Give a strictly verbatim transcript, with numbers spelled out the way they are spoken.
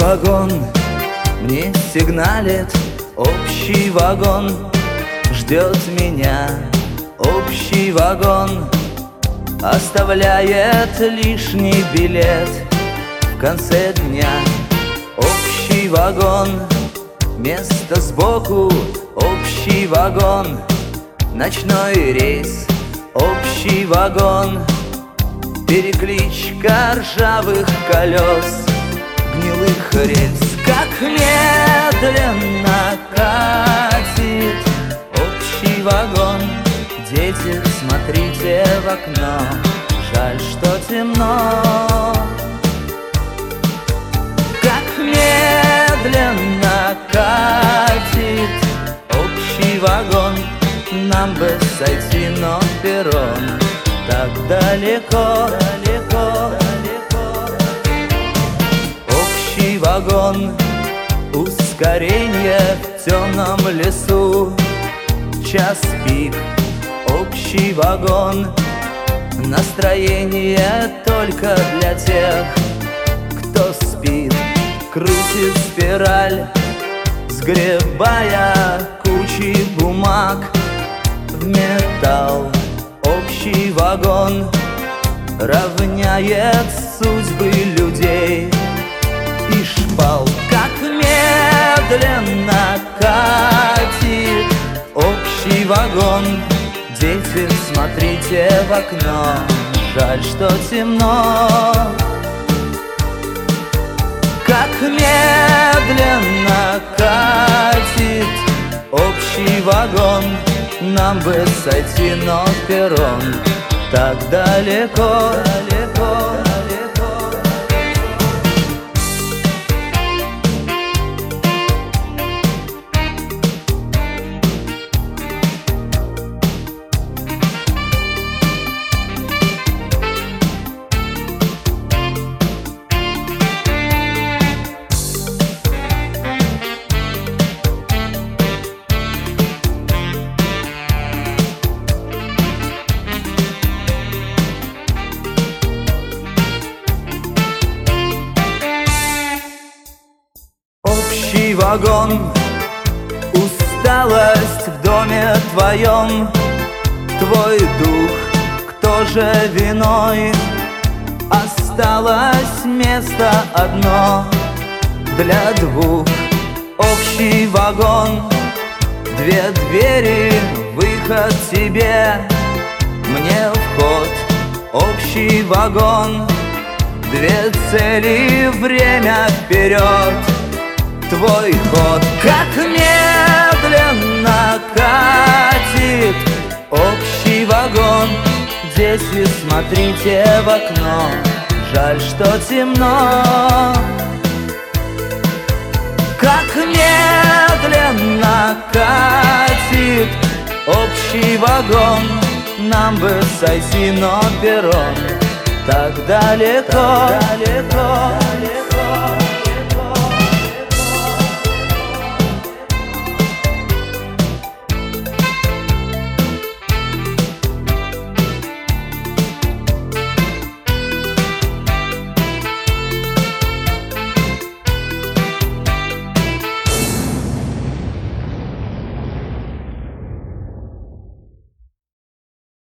вагон мне сигналит, общий вагон ждет меня. Общий вагон оставляет лишний билет в конце дня. Общий вагон, место сбоку. Общий вагон, ночной рейс. Общий вагон, перекличка ржавых колес, гнилых рельс. Как медленно катит общий вагон. Дети, смотрите в окно, жаль, что темно. Как медленно катит общий вагон. Нам бы сойти, но перрон так далеко, далеко, далеко. Общий вагон, ускорение в темном лесу. Час пик, общий вагон. Настроение только для тех, кто спит. Крутит спираль, сгребая кучи бумаг в металл. Общий вагон равняет судьбы людей и шпал. Как медленно катит общий вагон. Дети, смотрите в окно, жаль, что темно. Как медленно катит общий вагон. Нам бы сойти, но перрон так далеко, далеко, далеко. Общий вагон, усталость в доме твоем. Твой дух, кто же виной? Осталось место одно для двух. Общий вагон, две двери, выход тебе, мне вход. Общий вагон, две цели, время вперед. Твой ход. Как медленно катит общий вагон. Дети, смотрите в окно, жаль, что темно. Как медленно катит общий вагон. Нам бы сойти, но перрон так далеко, далеко.